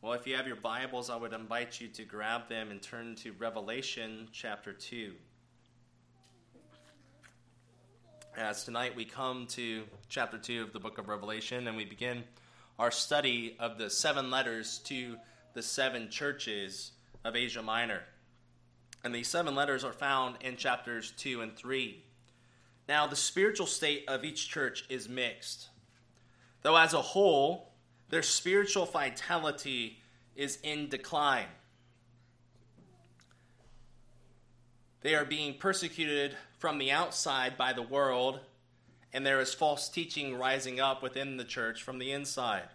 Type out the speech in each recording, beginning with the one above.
Well, if you have your Bibles, I would invite you to grab them and turn to Revelation chapter 2. As tonight we come to chapter 2 of the book of Revelation, and we begin our study of the 7 letters to the 7 churches of Asia Minor. And these 7 letters are found in chapters 2 and 3. Now, the spiritual state of each church is mixed. Though as a whole, their spiritual vitality is in decline. They are being persecuted from the outside by the world, and there is false teaching rising up within the church from the inside.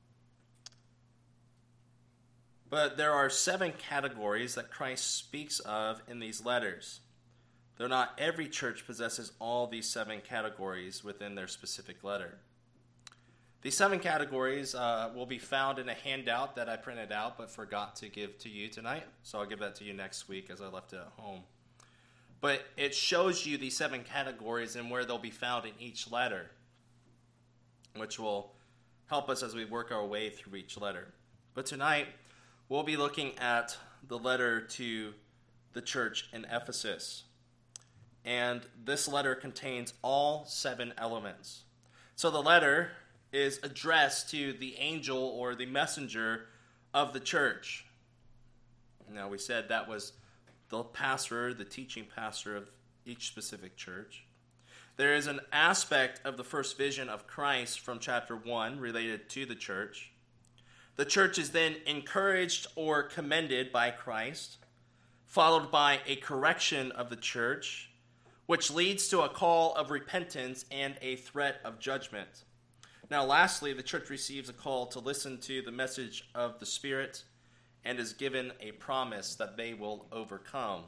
But there are 7 categories that Christ speaks of in these letters, though not every church possesses all these 7 categories within their specific letter. These 7 categories will be found in a handout that I printed out but forgot to give to you tonight. So I'll give that to you next week as I left it at home. But it shows you these 7 categories and where they'll be found in each letter, which will help us as we work our way through each letter. But tonight, we'll be looking at the letter to the church in Ephesus. And this letter contains all 7 elements. So the letter is addressed to the angel or the messenger of the church. Now, we said that was the pastor, the teaching pastor of each specific church. There is an aspect of the first vision of Christ from chapter 1 related to the church. The church is then encouraged or commended by Christ, followed by a correction of the church, which leads to a call of repentance and a threat of judgment. Now, lastly, the church receives a call to listen to the message of the Spirit and is given a promise that they will overcome.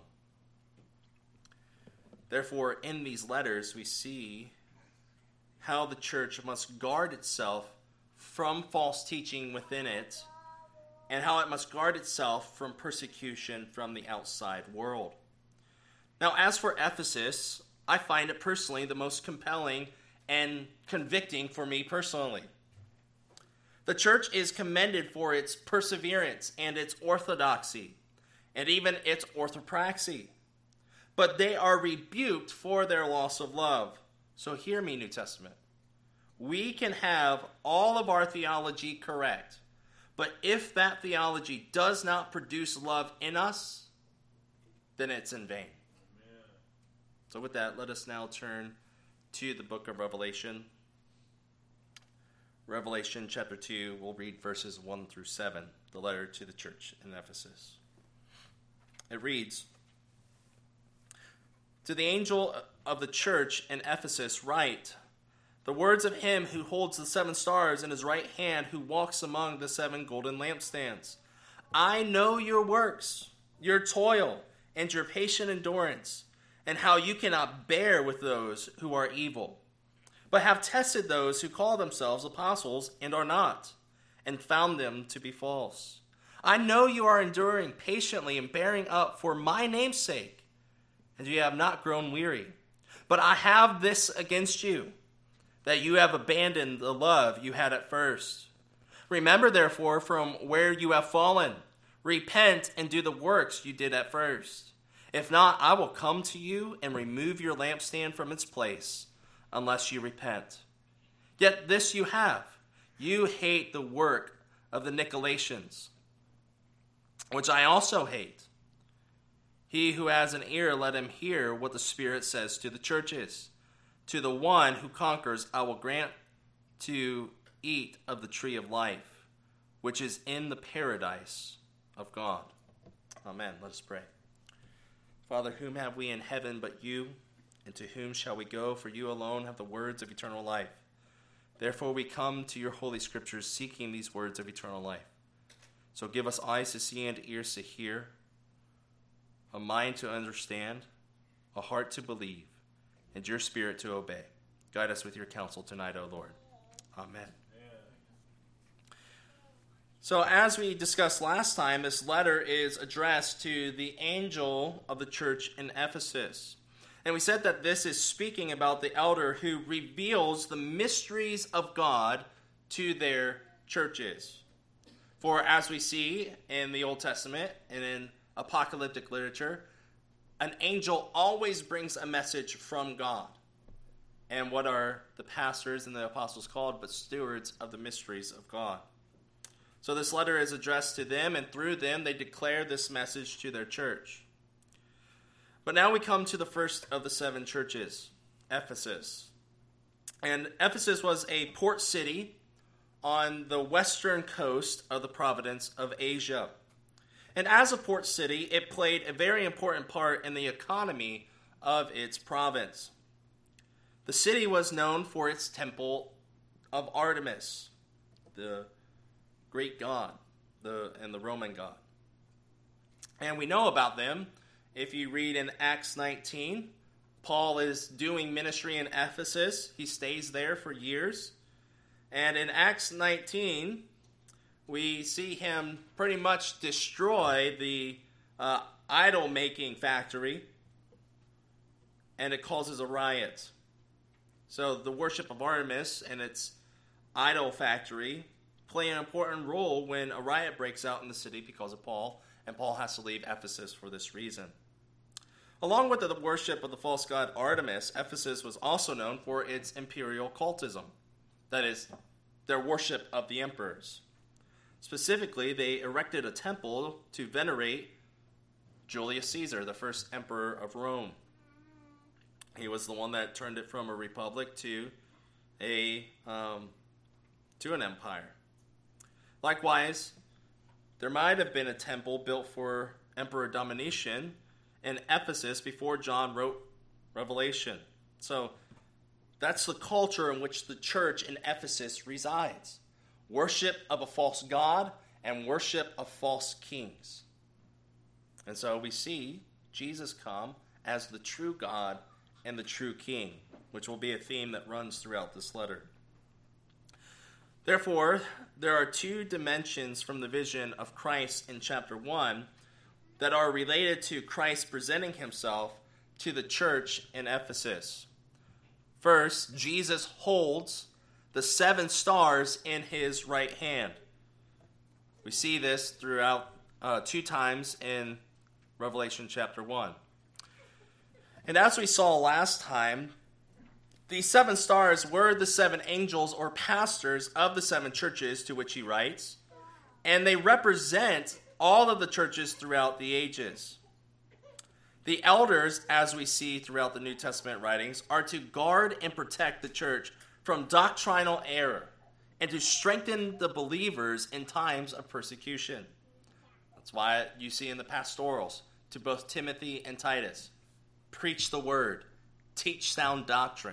Therefore, in these letters, we see how the church must guard itself from false teaching within it and how it must guard itself from persecution from the outside world. Now, as for Ephesus, I find it personally the most compelling and convicting for me personally. The church is commended for its perseverance and its orthodoxy, and even its orthopraxy. But they are rebuked for their loss of love. So hear me, New Testament. We can have all of our theology correct, but if that theology does not produce love in us, then it's in vain. Amen. So with that, let us now turn to the book of Revelation. Revelation chapter 2, we'll read verses 1 through 7, the letter to the church in Ephesus. It reads, "To the angel of the church in Ephesus write, the words of him who holds the 7 stars in his right hand, who walks among the 7 golden lampstands. I know your works, your toil, and your patient endurance, and how you cannot bear with those who are evil, but have tested those who call themselves apostles and are not, and found them to be false. I know you are enduring patiently and bearing up for my name's sake, and you have not grown weary. But I have this against you, that you have abandoned the love you had at first. Remember, therefore, from where you have fallen, repent and do the works you did at first. If not, I will come to you and remove your lampstand from its place, unless you repent. Yet this you have. You hate the work of the Nicolaitans, which I also hate. He who has an ear, let him hear what the Spirit says to the churches. To the one who conquers, I will grant to eat of the tree of life, which is in the paradise of God." Amen. Let us pray. Father, whom have we in heaven but you? And to whom shall we go? For you alone have the words of eternal life. Therefore we come to your holy scriptures seeking these words of eternal life. So give us eyes to see and ears to hear, a mind to understand, a heart to believe, and your Spirit to obey. Guide us with your counsel tonight, O Lord. Amen. So as we discussed last time, this letter is addressed to the angel of the church in Ephesus. And we said that this is speaking about the elder who reveals the mysteries of God to their churches. For as we see in the Old Testament and in apocalyptic literature, an angel always brings a message from God. And what are the pastors and the apostles called but stewards of the mysteries of God? So this letter is addressed to them, and through them they declare this message to their church. But now we come to the first of the 7 churches, Ephesus. And Ephesus was a port city on the western coast of the province of Asia. And as a port city, it played a very important part in the economy of its province. The city was known for its temple of Artemis, the Greek god, and the Roman god. And we know about them. If you read in Acts 19, Paul is doing ministry in Ephesus. He stays there for years. And in Acts 19, we see him pretty much destroy the idol-making factory, and it causes a riot. So the worship of Artemis and its idol factory play an important role when a riot breaks out in the city because of Paul, and Paul has to leave Ephesus for this reason. Along with the worship of the false god Artemis, Ephesus was also known for its imperial cultism, that is, their worship of the emperors. Specifically, they erected a temple to venerate Julius Caesar, the first emperor of Rome. He was the one that turned it from a republic to an empire. Likewise, there might have been a temple built for Emperor Domitian in Ephesus before John wrote Revelation. So that's the culture in which the church in Ephesus resides. Worship of a false god and worship of false kings. And so we see Jesus come as the true God and the true King, which will be a theme that runs throughout this letter. Therefore, there are 2 dimensions from the vision of Christ in chapter 1 that are related to Christ presenting himself to the church in Ephesus. First, Jesus holds the 7 stars in his right hand. We see this throughout 2 times in Revelation chapter 1. And as we saw last time, these 7 stars were the 7 angels or pastors of the 7 churches to which he writes, and they represent all of the churches throughout the ages. The elders, as we see throughout the New Testament writings, are to guard and protect the church from doctrinal error and to strengthen the believers in times of persecution. That's why you see in the pastorals to both Timothy and Titus, preach the word, teach sound doctrine.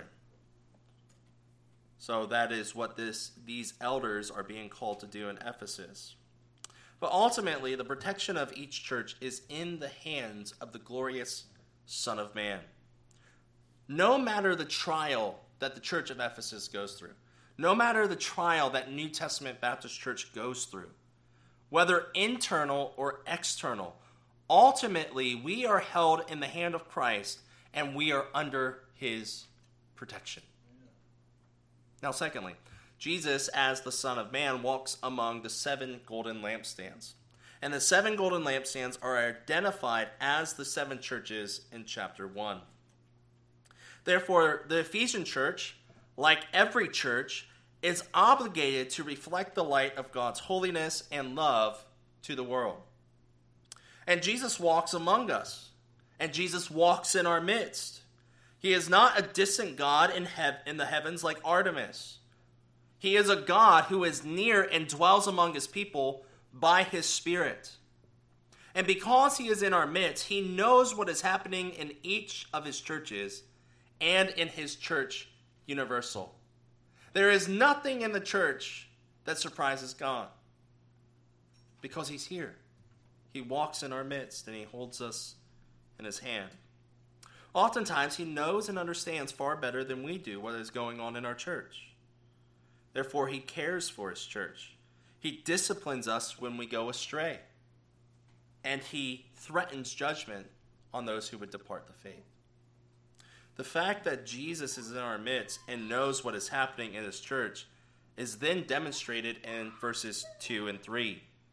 So that is what these elders are being called to do in Ephesus. But ultimately, the protection of each church is in the hands of the glorious Son of Man. No matter the trial that the church of Ephesus goes through, no matter the trial that New Testament Baptist Church goes through, whether internal or external, ultimately we are held in the hand of Christ and we are under his protection. Now, secondly, Jesus, as the Son of Man, walks among the 7 golden lampstands. And the 7 golden lampstands are identified as the 7 churches in chapter 1. Therefore, the Ephesian church, like every church, is obligated to reflect the light of God's holiness and love to the world. And Jesus walks among us, and Jesus walks in our midst. He is not a distant God in the heavens like Artemis. He is a God who is near and dwells among his people by his Spirit. And because he is in our midst, he knows what is happening in each of his churches and in his church universal. There is nothing in the church that surprises God because he's here. He walks in our midst and he holds us in his hand. Oftentimes, he knows and understands far better than we do what is going on in our church. Therefore, he cares for his church. He disciplines us when we go astray. And he threatens judgment on those who would depart the faith. The fact that Jesus is in our midst and knows what is happening in his church is then demonstrated in verses 2 and 3.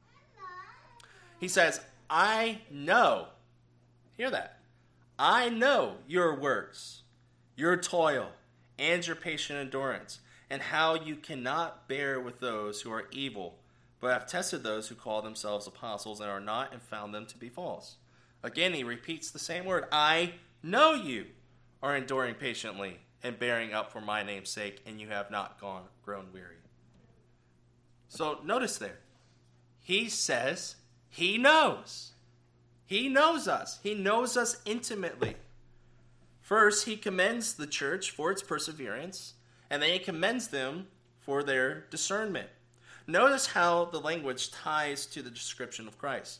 He says, I know. Hear that. I know your works, your toil, and your patient endurance, and how you cannot bear with those who are evil, but have tested those who call themselves apostles and are not, and found them to be false. Again, he repeats the same word. I know you are enduring patiently and bearing up for my name's sake, and you have not grown weary. So notice there, he says he knows. He knows us. He knows us intimately. First, he commends the church for its perseverance, and then he commends them for their discernment. Notice how the language ties to the description of Christ.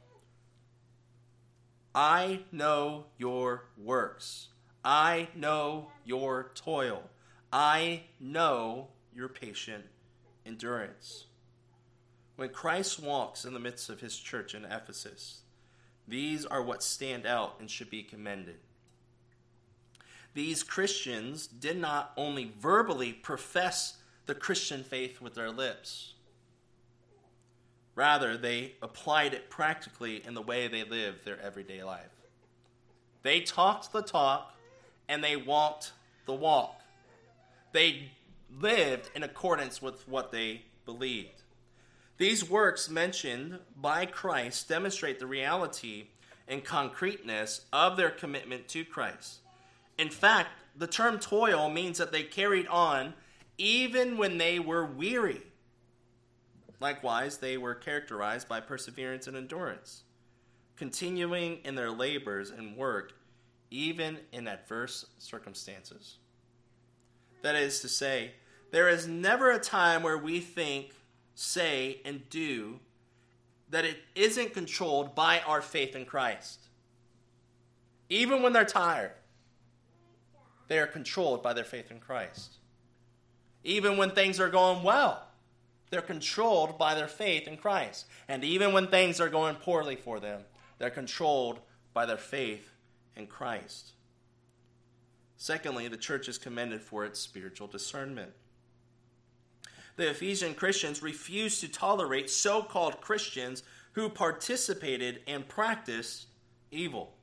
I know your works. I know your toil. I know your patient endurance. When Christ walks in the midst of his church in Ephesus, these are what stand out and should be commended. These Christians did not only verbally profess the Christian faith with their lips. Rather, they applied it practically in the way they lived their everyday life. They talked the talk and they walked the walk. They lived in accordance with what they believed. These works mentioned by Christ demonstrate the reality and concreteness of their commitment to Christ. In fact, the term toil means that they carried on even when they were weary. Likewise, they were characterized by perseverance and endurance, continuing in their labors and work even in adverse circumstances. That is to say, there is never a time where we think, say, and do that it isn't controlled by our faith in Christ. Even when they're tired, they are controlled by their faith in Christ. Even when things are going well, they're controlled by their faith in Christ. And even when things are going poorly for them, they're controlled by their faith in Christ. Secondly, the church is commended for its spiritual discernment. The Ephesian Christians refused to tolerate so-called Christians who participated and practiced evil.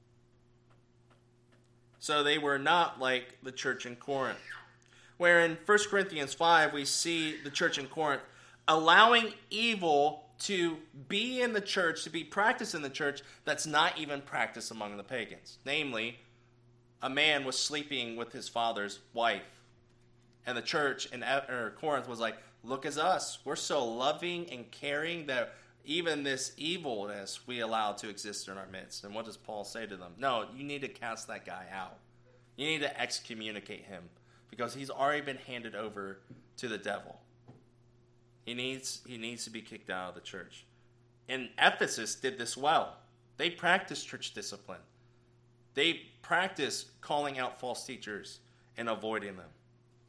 So they were not like the church in Corinth, where in 1 Corinthians 5 we see the church in Corinth allowing evil to be in the church, to be practiced in the church that's not even practiced among the pagans. Namely, a man was sleeping with his father's wife. And the church in Corinth was like, look at us. We're so loving and caring that even this evilness we allow to exist in our midst. And what does Paul say to them? No, you need to cast that guy out. You need to excommunicate him because he's already been handed over to the devil. He needs to be kicked out of the church. And Ephesus did this well. They practiced church discipline. They practiced calling out false teachers and avoiding them.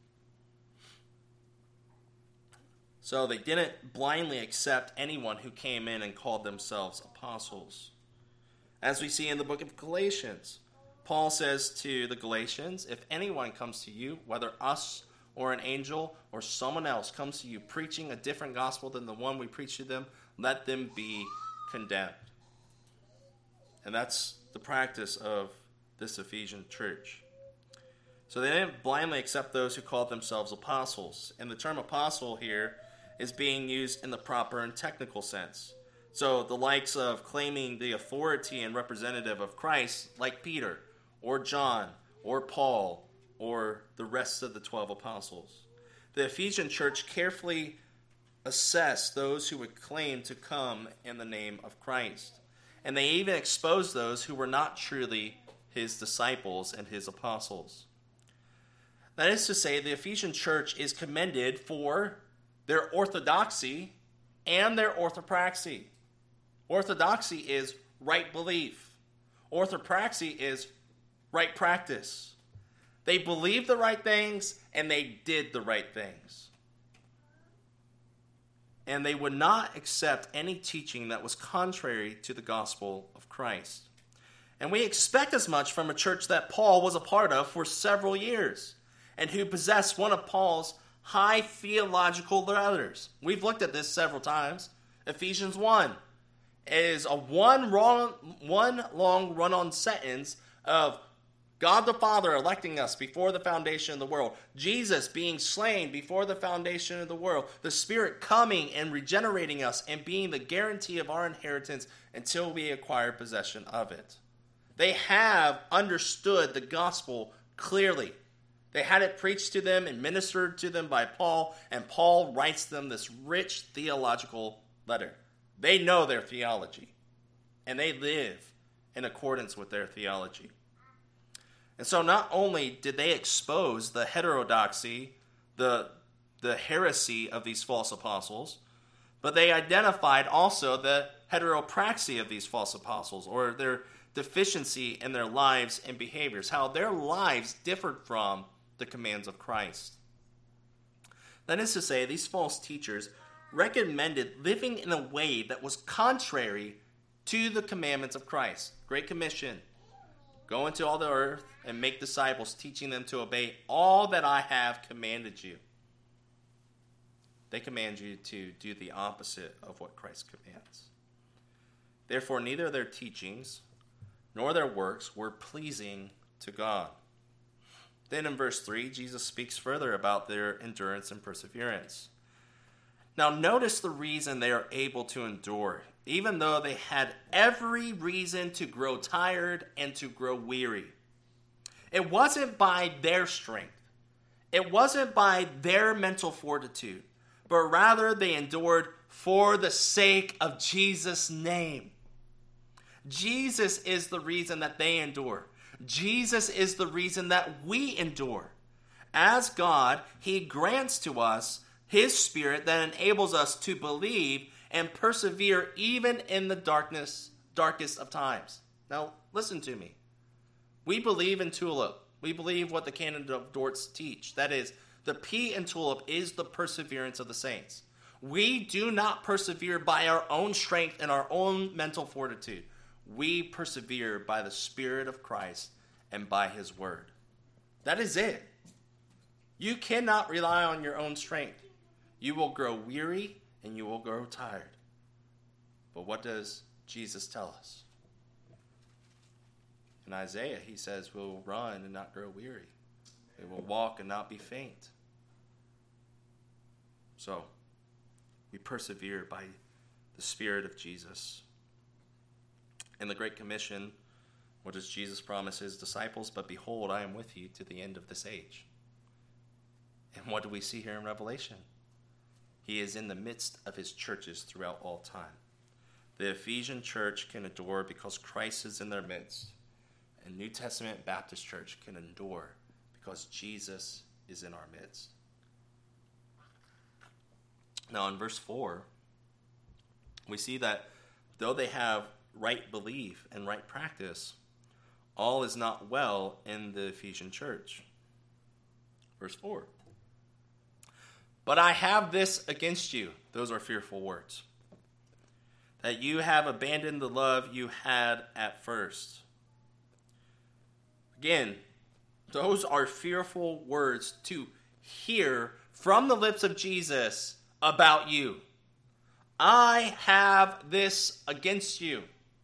So they didn't blindly accept anyone who came in and called themselves apostles. As we see in the book of Galatians, Paul says to the Galatians, if anyone comes to you, whether us or an angel or someone else comes to you preaching a different gospel than the one we preach to them, let them be condemned. And that's the practice of this Ephesian church. So they didn't blindly accept those who called themselves apostles. And the term apostle here is being used in the proper and technical sense. So the likes of claiming the authority and representative of Christ, like Peter or John or Paul or the rest of the 12 apostles. The Ephesian church carefully assessed those who would claim to come in the name of Christ. And they even exposed those who were not truly his disciples and his apostles. That is to say, the Ephesian church is commended for their orthodoxy and their orthopraxy. Orthodoxy is right belief. Orthopraxy is right practice. They believed the right things and they did the right things. And they would not accept any teaching that was contrary to the gospel of Christ. And we expect as much from a church that Paul was a part of for several years and who possessed one of Paul's high theological letters. We've looked at this several times. Ephesians 1. is a one long run-on sentence of God the Father electing us before the foundation of the world, Jesus being slain before the foundation of the world, the Spirit coming and regenerating us and being the guarantee of our inheritance until we acquire possession of it. They have understood the gospel clearly. They had it preached to them and ministered to them by Paul, and Paul writes them this rich theological letter. They know their theology, and they live in accordance with their theology. And so not only did they expose the heterodoxy, the heresy of these false apostles, but they identified also the heteropraxy of these false apostles, or their deficiency in their lives and behaviors, how their lives differed from the commands of Christ. That is to say, these false teachers recommended living in a way that was contrary to the commandments of Christ. Great Commission. Go into all the earth and make disciples, teaching them to obey all that I have commanded you. They command you to do the opposite of what Christ commands. Therefore, neither their teachings nor their works were pleasing to God. Then in verse 3, Jesus speaks further about their endurance and perseverance. Now notice the reason they are able to endure, even though they had every reason to grow tired and to grow weary. It wasn't by their strength. It wasn't by their mental fortitude, but rather they endured for the sake of Jesus' name. Jesus is the reason that they endure. Jesus is the reason that we endure. As God, He grants to us His Spirit that enables us to believe and persevere even in the darkest of times. Now, listen to me. We believe in tulip. We believe what the Canon of Dort's teach. That is, the P in tulip is the perseverance of the saints. We do not persevere by our own strength and our own mental fortitude. We persevere by the Spirit of Christ and by His Word. That is it. You cannot rely on your own strength. You will grow weary and you will grow tired. But what does Jesus tell us? In Isaiah, He says, we will run and not grow weary. We will walk and not be faint. So, we persevere by the Spirit of Jesus. In the Great Commission, what does Jesus promise His disciples? But behold, I am with you to the end of this age. And what do we see here in Revelation? He is in the midst of His churches throughout all time. The Ephesian church can endure because Christ is in their midst. And New Testament Baptist church can endure because Jesus is in our midst. Now in verse 4, we see that though they have right belief and right practice, all is not well in the Ephesian church. Verse 4. But I have this against you. Those are fearful words. That you have abandoned the love you had at first. Again, those are fearful words to hear from the lips of Jesus about you. I have this against you.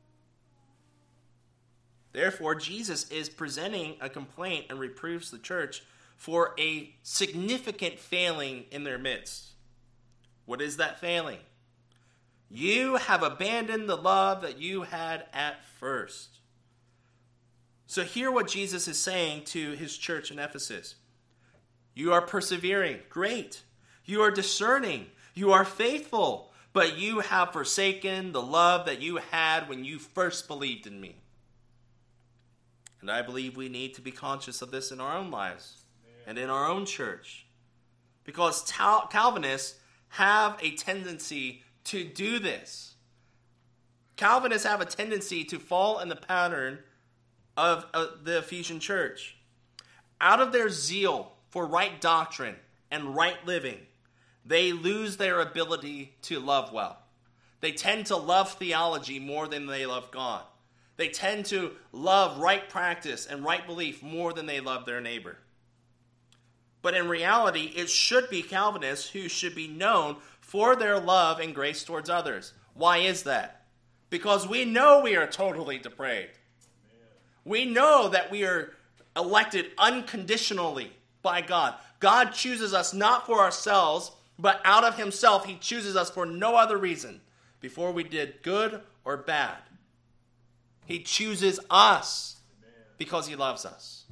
Therefore, Jesus is presenting a complaint and reproves the church for a significant failing in their midst. What is that failing? You have abandoned the love that you had at first. So hear what Jesus is saying to His church in Ephesus. You are persevering. Great. You are discerning. You are faithful. But you have forsaken the love that you had when you first believed in me. And I believe we need to be conscious of this in our own lives and in our own church. Because Calvinists have a tendency to do this. Calvinists have a tendency to fall in the pattern of the Ephesian church. Out of their zeal for right doctrine and right living, they lose their ability to love well. They tend to love theology more than they love God. They tend to love right practice and right belief more than they love their neighbor. But in reality, it should be Calvinists who should be known for their love and grace towards others. Why is that? because we know we are totally depraved. We know that we are elected unconditionally by God. God chooses us not for ourselves, but out of himself. He chooses us for no other reason before we did good or bad. He chooses us because he loves us.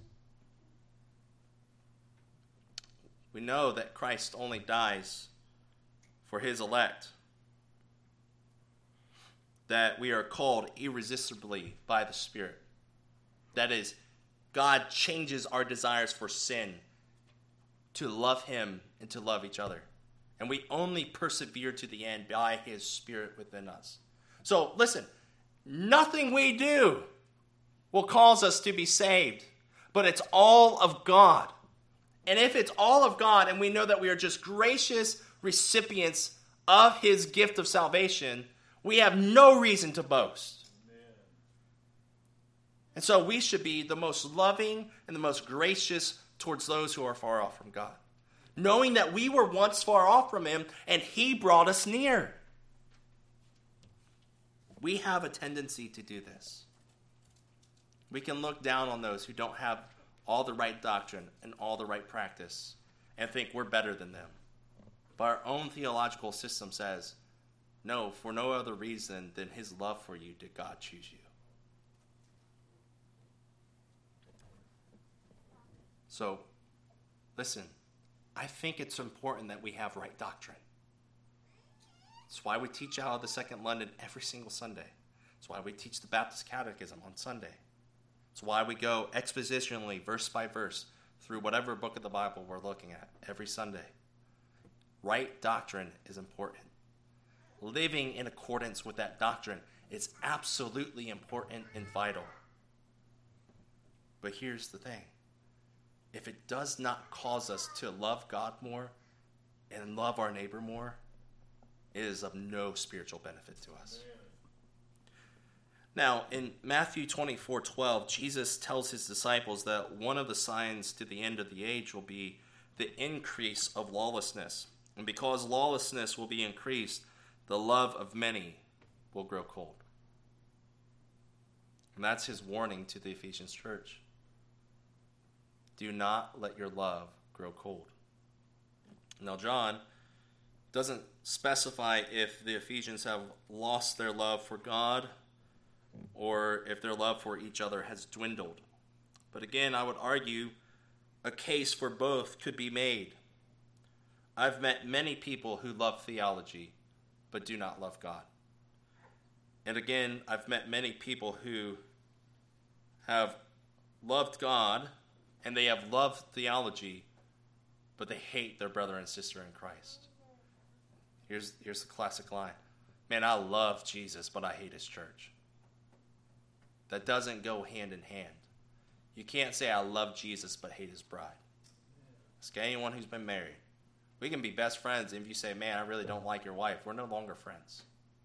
We know that Christ only dies for his elect, that we are called irresistibly by the Spirit. That is, God changes our desires for sin to love him and to love each other. And we only persevere to the end by his Spirit within us. So listen, nothing we do will cause us to be saved, but it's all of God. And if it's all of God and we know that we are just gracious recipients of his gift of salvation, we have no reason to boast. Amen. And so we should be the most loving and the most gracious towards those who are far off from God, knowing that we were once far off from him and he brought us near. We have a tendency to do this. We can look down on those who don't have all the right doctrine and all the right practice and think we're better than them. But our own theological system says, no, for no other reason than his love for you did God choose you. So, listen, I think it's important that we have right doctrine. That's why we teach out of the Second London every single Sunday. That's why we teach the Baptist Catechism on Sunday. It's why we go expositionally, verse by verse, through whatever book of the Bible we're looking at every Sunday. Right doctrine is important. Living in accordance with that doctrine is absolutely important and vital. But here's the thing. If it does not cause us to love God more and love our neighbor more, it is of no spiritual benefit to us. Now, in Matthew 24:12, Jesus tells his disciples that one of the signs to the end of the age will be the increase of lawlessness. And because lawlessness will be increased, the love of many will grow cold. And that's his warning to the Ephesians church. Do not let your love grow cold. Now, John doesn't specify if the Ephesians have lost their love for God or if their love for each other has dwindled. But again, I would argue a case for both could be made. I've met many people who love theology but do not love God. And again, I've met many people who have loved God and they have loved theology, but they hate their brother and sister in Christ. Here's the classic line. Man, I love Jesus, but I hate his church. That doesn't go hand in hand. You can't say I love Jesus, but hate his bride. Ask anyone who's been married. We can be best friends, and if you say, man, I really don't like your wife, we're no longer friends.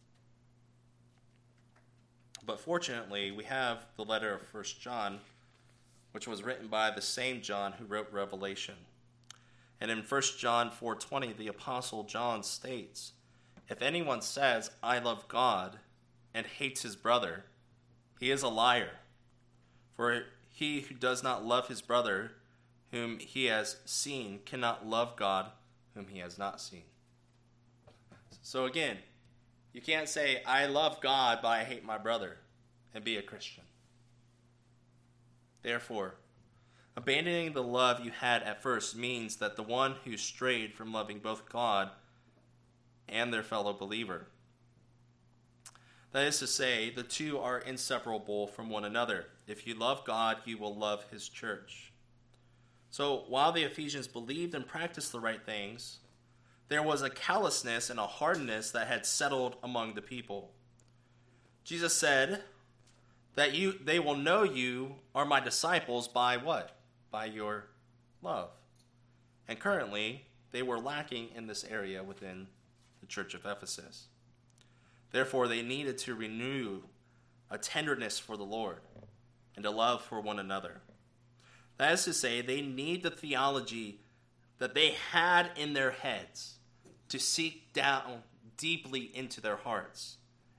But fortunately, we have the letter of 1 John, which was written by the same John who wrote Revelation. And in 1 John 4:20, the Apostle John states, if anyone says, I love God, and hates his brother, he is a liar. For he who does not love his brother, whom he has seen, cannot love God, whom he has not seen. So again, you can't say, I love God, but I hate my brother, and be a Christian. Therefore, abandoning the love you had at first means that the one who strayed from loving both God and their fellow believer. That is to say, the two are inseparable from one another. If you love God, you will love his church. So while the Ephesians believed and practiced the right things, there was a callousness and a hardness that had settled among the people. Jesus said that they will know you are my disciples by what? By your love. And currently, they were lacking in this area within the church of Ephesus. Therefore, they needed to renew a tenderness for the Lord and a love for one another. That is to say, they need the theology that they had in their heads to seek down deeply into their hearts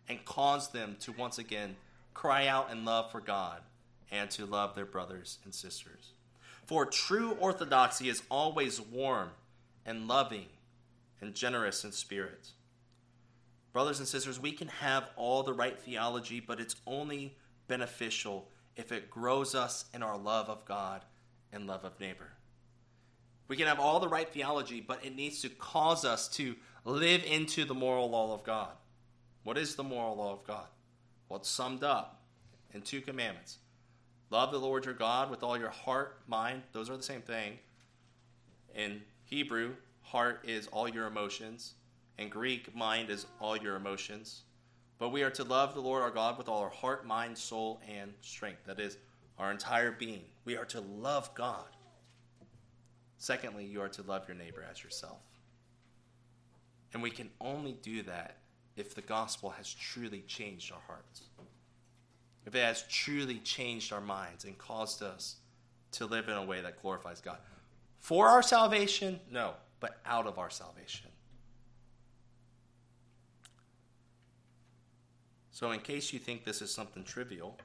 and cause them to once again cry out in love for God and to love their brothers and sisters. For true orthodoxy is always warm and loving and generous in spirit. Brothers and sisters, we can have all the right theology, but it's only beneficial if it grows us in our love of God and love of neighbor. We can have all the right theology, but it needs to cause us to live into the moral law of God. What is the moral law of God? Well, it's summed up in 2 commandments. Love the Lord your God with all your heart, mind. Those are the same thing. In Hebrew, heart is all your emotions. In Greek, mind is all your emotions. But we are to love the Lord our God with all our heart, mind, soul, and strength. That is our entire being. We are to love God. Secondly, you are to love your neighbor as yourself. And we can only do that if the gospel has truly changed our hearts. If it has truly changed our minds and caused us to live in a way that glorifies God. For our salvation? No, but out of our salvation. So in case you think this is something trivial,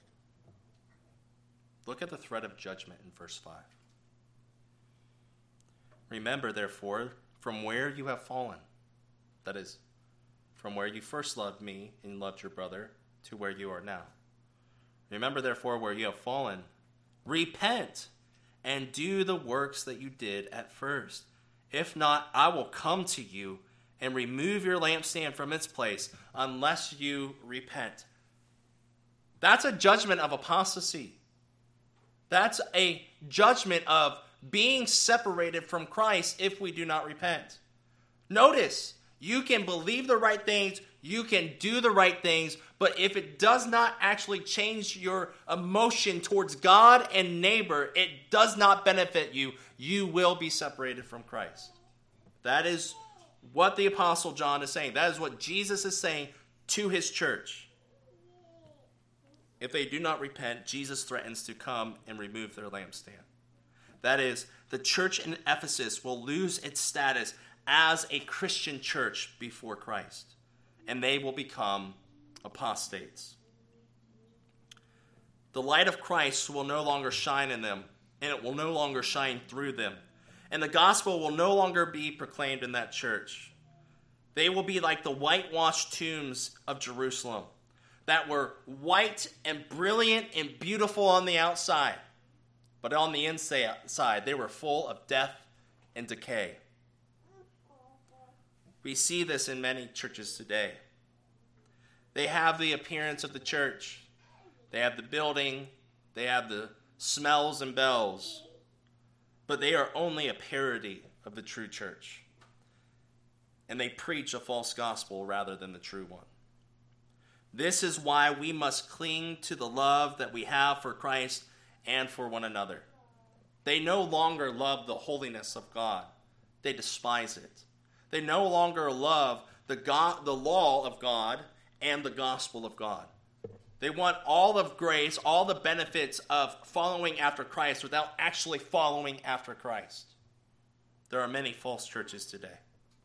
look at the threat of judgment in verse 5. Remember, therefore, from where you have fallen, that is, from where you first loved me and loved your brother, to where you are now. Remember, therefore, where you have fallen, repent and do the works that you did at first. If not, I will come to you and remove your lampstand from its place unless you repent. That's a judgment of apostasy. That's a judgment of being separated from Christ if we do not repent. Notice, you can believe the right things, you can do the right things, but if it does not actually change your emotion towards God and neighbor, it does not benefit you. You will be separated from Christ. That is what the Apostle John is saying. That is what Jesus is saying to his church. If they do not repent, Jesus threatens to come and remove their lampstand. That is, the church in Ephesus will lose its status as a Christian church before Christ, and they will become apostates. The light of Christ will no longer shine in them, and it will no longer shine through them. And the gospel will no longer be proclaimed in that church. They will be like the whitewashed tombs of Jerusalem that were white and brilliant and beautiful on the outside. But on the inside, they were full of death and decay. We see this in many churches today. They have the appearance of the church. They have the building. They have the smells and bells. But they are only a parody of the true church. And they preach a false gospel rather than the true one. This is why we must cling to the love that we have for Christ and for one another. They no longer love the holiness of God. They despise it. They no longer love the law of God and the gospel of God. They want all of grace, all the benefits of following after Christ without actually following after Christ. There are many false churches today.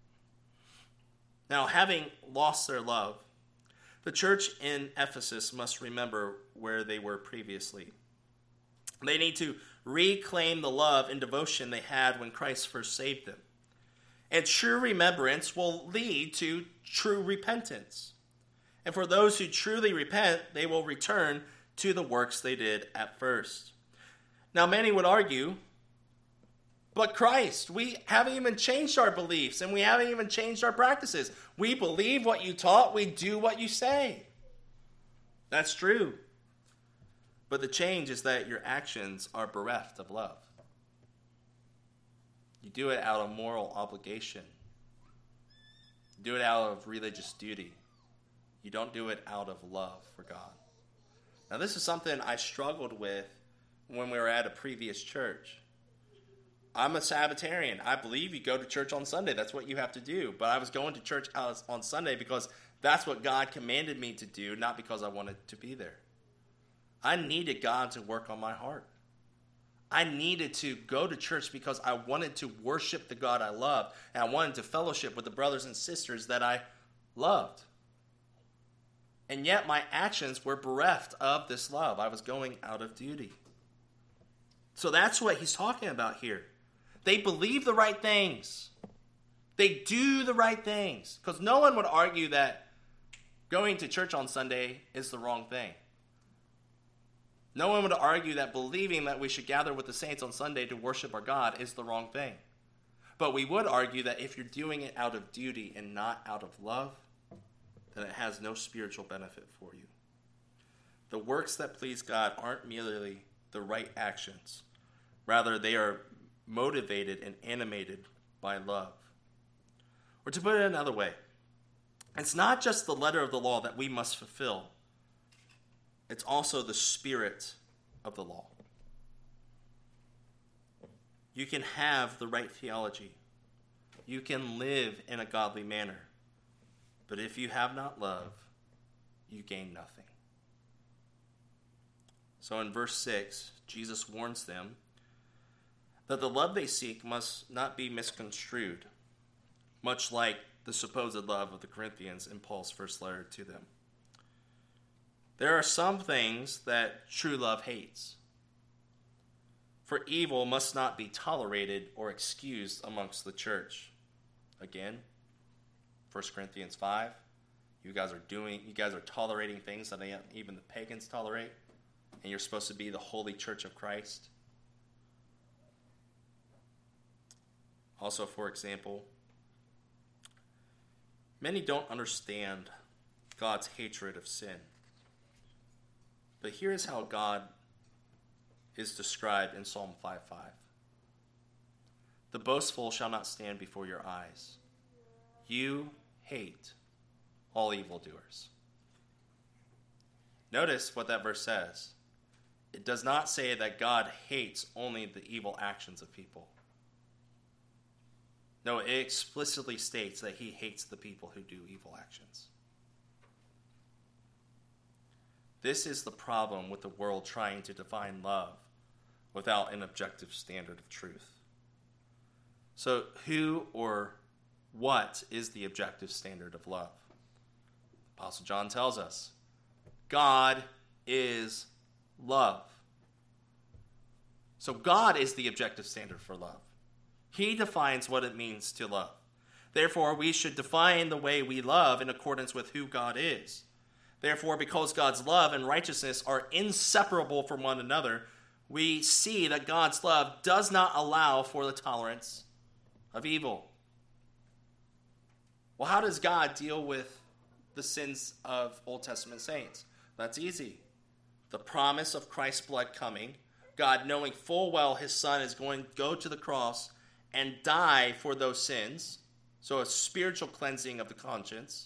Now, having lost their love, the church in Ephesus must remember where they were previously. They need to reclaim the love and devotion they had when Christ first saved them. And true remembrance will lead to true repentance. And for those who truly repent, they will return to the works they did at first. Now, many would argue, but Christ, we haven't even changed our beliefs and we haven't even changed our practices. We believe what you taught, we do what you say. That's true. But the change is that your actions are bereft of love. You do it out of moral obligation. You do it out of religious duty. You don't do it out of love for God. Now, this is something I struggled with when we were at a previous church. I'm a Sabbatarian. I believe you go to church on Sunday. That's what you have to do. But I was going to church on Sunday because that's what God commanded me to do, not because I wanted to be there. I needed God to work on my heart. I needed to go to church because I wanted to worship the God I loved, and I wanted to fellowship with the brothers and sisters that I loved. and yet my actions were bereft of this love. I was going out of duty. So that's what he's talking about here. They believe the right things. They do the right things. Because no one would argue that going to church on Sunday is the wrong thing. No one would argue that believing that we should gather with the saints on Sunday to worship our God is the wrong thing. But we would argue that if you're doing it out of duty and not out of love, then it has no spiritual benefit for you. The works that please God aren't merely the right actions. Rather, they are motivated and animated by love. Or to put it another way, it's not just the letter of the law that we must fulfill. It's also the spirit of the law. You can have the right theology. You can live in a godly manner. But if you have not love, you gain nothing. So in verse 6, Jesus warns them that the love they seek must not be misconstrued, much like the supposed love of the Corinthians in Paul's first letter to them. There are some things that true love hates. For evil must not be tolerated or excused amongst the church. Again, 1 Corinthians 5, you guys are tolerating things that even the pagans tolerate, and you're supposed to be the holy church of Christ. Also, for example, many don't understand God's hatred of sin. But here is how God is described in Psalm 5:5. The boastful shall not stand before your eyes. You hate all evildoers. Notice what that verse says. It does not say that God hates only the evil actions of people. No, it explicitly states that he hates the people who do evil actions. This is the problem with the world trying to define love without an objective standard of truth. So who or what is the objective standard of love? Apostle John tells us, God is love. So God is the objective standard for love. He defines what it means to love. Therefore, we should define the way we love in accordance with who God is. Therefore, because God's love and righteousness are inseparable from one another, we see that God's love does not allow for the tolerance of evil. Well, how does God deal with the sins of Old Testament saints? That's easy. The promise of Christ's blood coming, God knowing full well his son is going to go to the cross and die for those sins, so a spiritual cleansing of the conscience.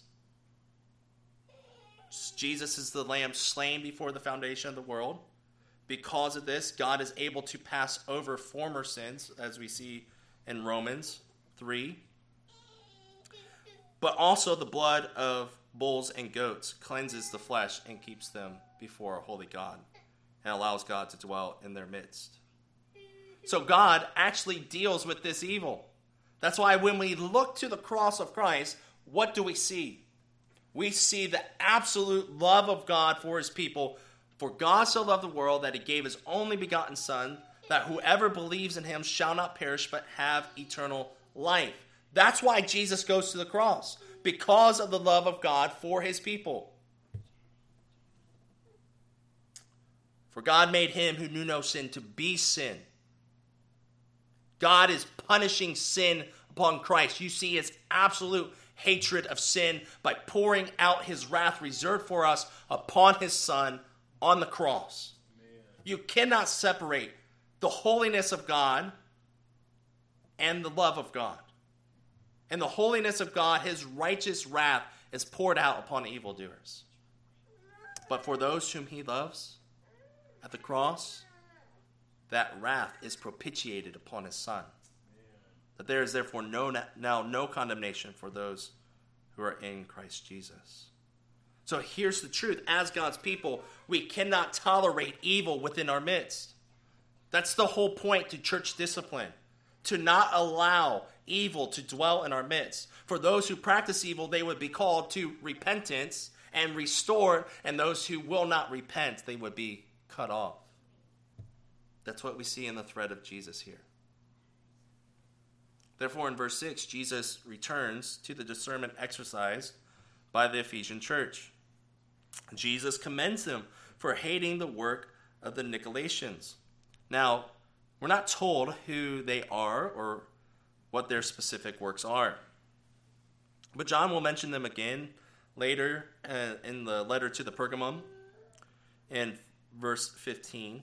Jesus is the lamb slain before the foundation of the world. Because of this, God is able to pass over former sins, as we see in Romans 3. But also the blood of bulls and goats cleanses the flesh and keeps them before a holy God and allows God to dwell in their midst. So God actually deals with this evil. That's why when we look to the cross of Christ, what do we see? We see the absolute love of God for his people. For God so loved the world that he gave his only begotten Son, that whoever believes in him shall not perish but have eternal life. That's why Jesus goes to the cross, because of the love of God for his people. For God made him who knew no sin to be sin. God is punishing sin upon Christ. You see his absolute hatred of sin by pouring out his wrath reserved for us upon his Son on the cross. Amen. You cannot separate the holiness of God and the love of God. And the holiness of God, his righteous wrath is poured out upon evildoers. But for those whom he loves, at the cross, that wrath is propitiated upon his Son. That there is therefore now no condemnation for those who are in Christ Jesus. So here's the truth. As God's people, we cannot tolerate evil within our midst. That's the whole point to church discipline. To not allow evil to dwell in our midst. For those who practice evil, they would be called to repentance and restored, and those who will not repent, they would be cut off. That's what we see in the thread of Jesus here. Therefore, in verse 6, Jesus returns to the discernment exercised by the Ephesian church. Jesus commends them for hating the work of the Nicolaitans. Now, we're not told who they are or what their specific works are. But John will mention them again later in the letter to the Pergamum in verse 15.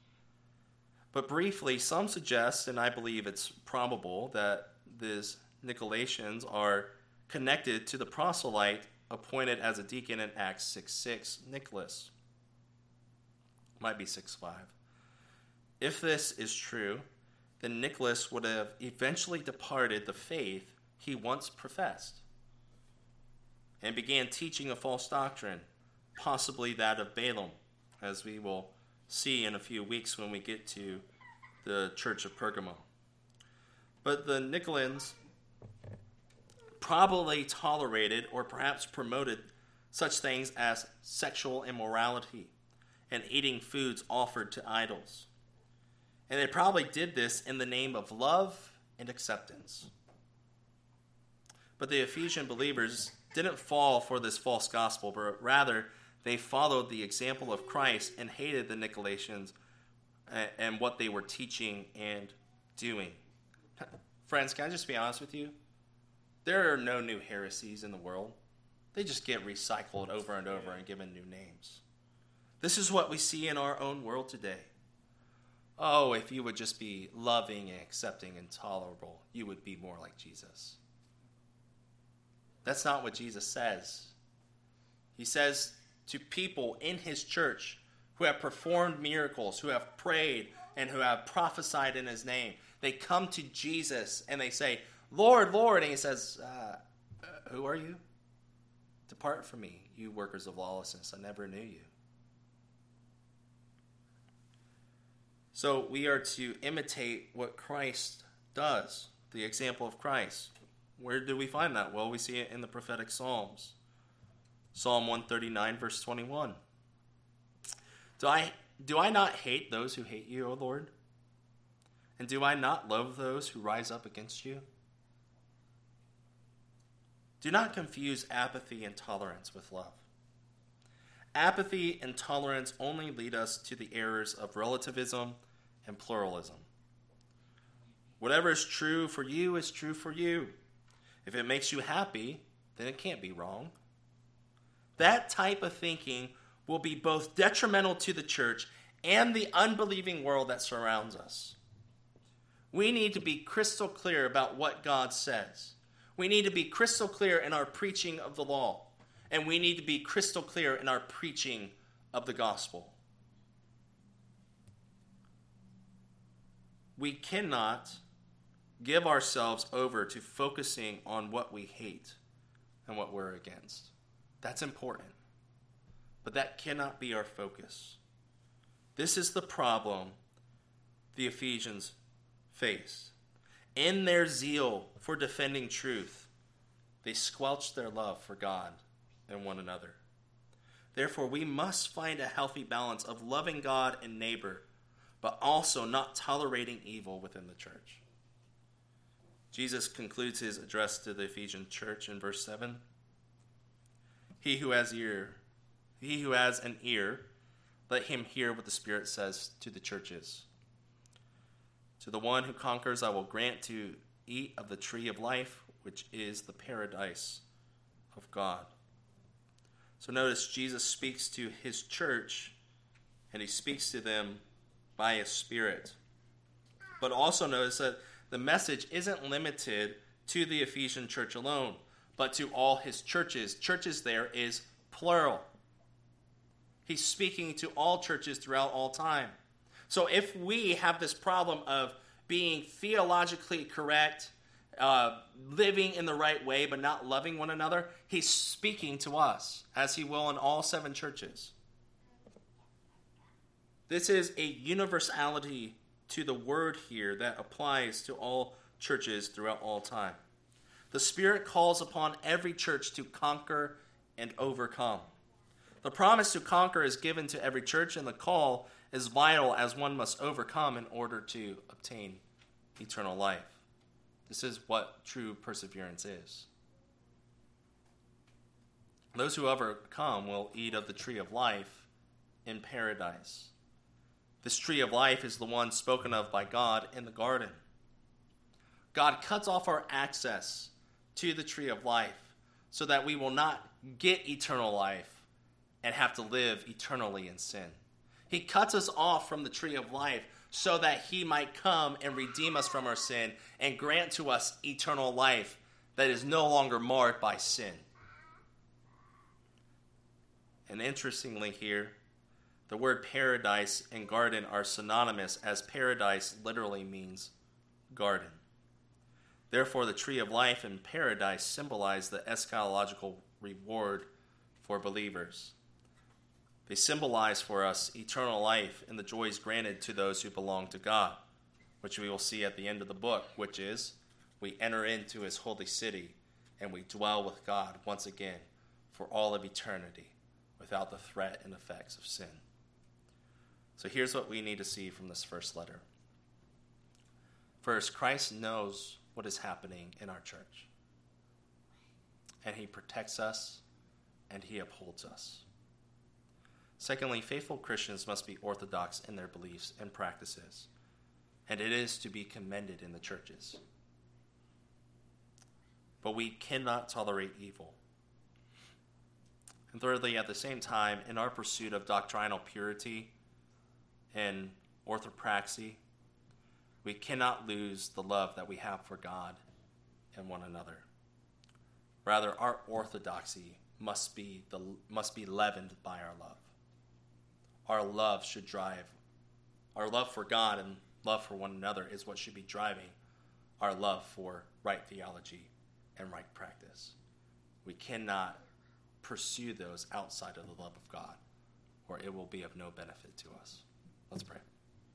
But briefly, some suggest, and I believe it's probable, that these Nicolaitans are connected to the proselyte appointed as a deacon in Acts 6:6, Nicholas. Might be 6:5. If this is true, then Nicholas would have eventually departed the faith he once professed and began teaching a false doctrine, possibly that of Balaam, as we will see in a few weeks when we get to the church of Pergamum. But the Nicolaitans probably tolerated or perhaps promoted such things as sexual immorality and eating foods offered to idols. And they probably did this in the name of love and acceptance. But the Ephesian believers didn't fall for this false gospel, but rather they followed the example of Christ and hated the Nicolaitans and what they were teaching and doing. Friends, can I just be honest with you? There are no new heresies in the world. They just get recycled over and over and given new names. This is what we see in our own world today. Oh, if you would just be loving and accepting and tolerable, you would be more like Jesus. That's not what Jesus says. He says to people in his church who have performed miracles, who have prayed, and who have prophesied in his name, they come to Jesus and they say, Lord, Lord, and he says, who are you? Depart from me, you workers of lawlessness. I never knew you. So we are to imitate what Christ does, the example of Christ. Where do we find that? Well, we see it in the prophetic Psalms. Psalm 139, verse 21. Do I not hate those who hate you, O Lord? And do I not love those who rise up against you? Do not confuse apathy and tolerance with love. Apathy and tolerance only lead us to the errors of relativism and pluralism. Whatever is true for you is true for you. If it makes you happy, then it can't be wrong. That type of thinking will be both detrimental to the church and the unbelieving world that surrounds us. We need to be crystal clear about what God says. We need to be crystal clear in our preaching of the law. And we need to be crystal clear in our preaching of the gospel. We cannot give ourselves over to focusing on what we hate and what we're against. That's important. But that cannot be our focus. This is the problem the Ephesians faced. In their zeal for defending truth, they squelched their love for God and one another. Therefore, we must find a healthy balance of loving God and neighbor, but also not tolerating evil within the church. Jesus concludes his address to the Ephesian church in verse 7. He who has an ear, let him hear what the Spirit says to the churches. To the one who conquers, I will grant to eat of the tree of life, which is the paradise of God. So notice Jesus speaks to his church, and he speaks to them by his Spirit. But also notice that the message isn't limited to the Ephesian church alone, but to all his churches. Churches there is plural. He's speaking to all churches throughout all time. So if we have this problem of being theologically correct, living in the right way, but not loving one another, he's speaking to us, as he will in all 7 churches. This is a universality to the word here that applies to all churches throughout all time. The Spirit calls upon every church to conquer and overcome. The promise to conquer is given to every church, and the call is vital as one must overcome in order to obtain eternal life. This is what true perseverance is. Those who overcome will eat of the tree of life in paradise. This tree of life is the one spoken of by God in the garden. God cuts off our access to the tree of life so that we will not get eternal life and have to live eternally in sin. He cuts us off from the tree of life so that he might come and redeem us from our sin and grant to us eternal life that is no longer marred by sin. And interestingly here, the word paradise and garden are synonymous, as paradise literally means garden. Therefore, the tree of life and paradise symbolize the eschatological reward for believers. They symbolize for us eternal life and the joys granted to those who belong to God, which we will see at the end of the book, which is we enter into his holy city and we dwell with God once again for all of eternity without the threat and effects of sin. So here's what we need to see from this first letter. First, Christ knows what is happening in our church, and he protects us and he upholds us. Secondly, faithful Christians must be orthodox in their beliefs and practices, and it is to be commended in the churches. But we cannot tolerate evil. And thirdly, at the same time, in our pursuit of doctrinal purity and orthopraxy, we cannot lose the love that we have for God and one another. Rather, our orthodoxy must be leavened by our love. Our love should drive, our love for God and love for one another is what should be driving our love for right theology and right practice. We cannot pursue those outside of the love of God, or it will be of no benefit to us. Let's pray.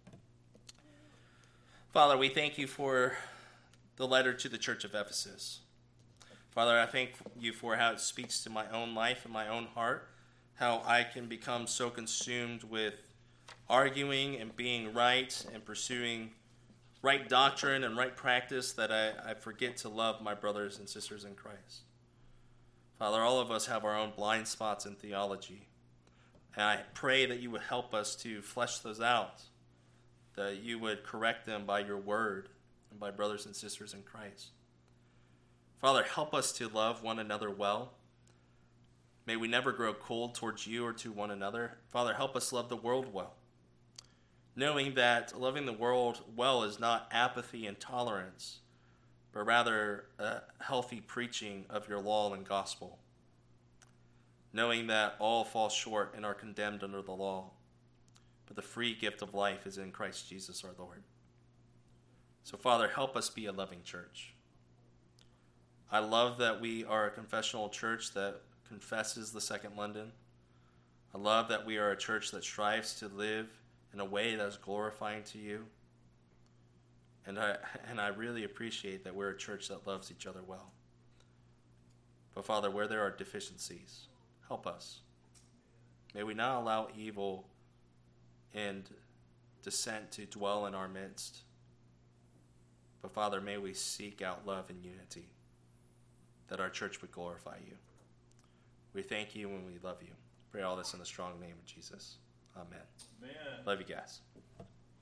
Father, we thank you for the letter to the church of Ephesus. Father, I thank you for how it speaks to my own life and my own heart, how I can become so consumed with arguing and being right and pursuing right doctrine and right practice that I forget to love my brothers and sisters in Christ. Father, all of us have our own blind spots in theology, and I pray that you would help us to flesh those out, that you would correct them by your word and by brothers and sisters in Christ. Father, help us to love one another well. May we never grow cold towards you or to one another. Father, help us love the world well, knowing that loving the world well is not apathy and tolerance, but rather a healthy preaching of your law and gospel, knowing that all fall short and are condemned under the law, but the free gift of life is in Christ Jesus our Lord. So, Father, help us be a loving church. I love that we are a confessional church that confesses the Second London. I love that we are a church that strives to live in a way that is glorifying to you. And I really appreciate that we're a church that loves each other well. But Father, where there are deficiencies, help us. May we not allow evil and dissent to dwell in our midst. But Father, may we seek out love and unity, that our church would glorify you. We thank you and we love you. Pray all this in the strong name of Jesus. Amen. Amen. Love you guys.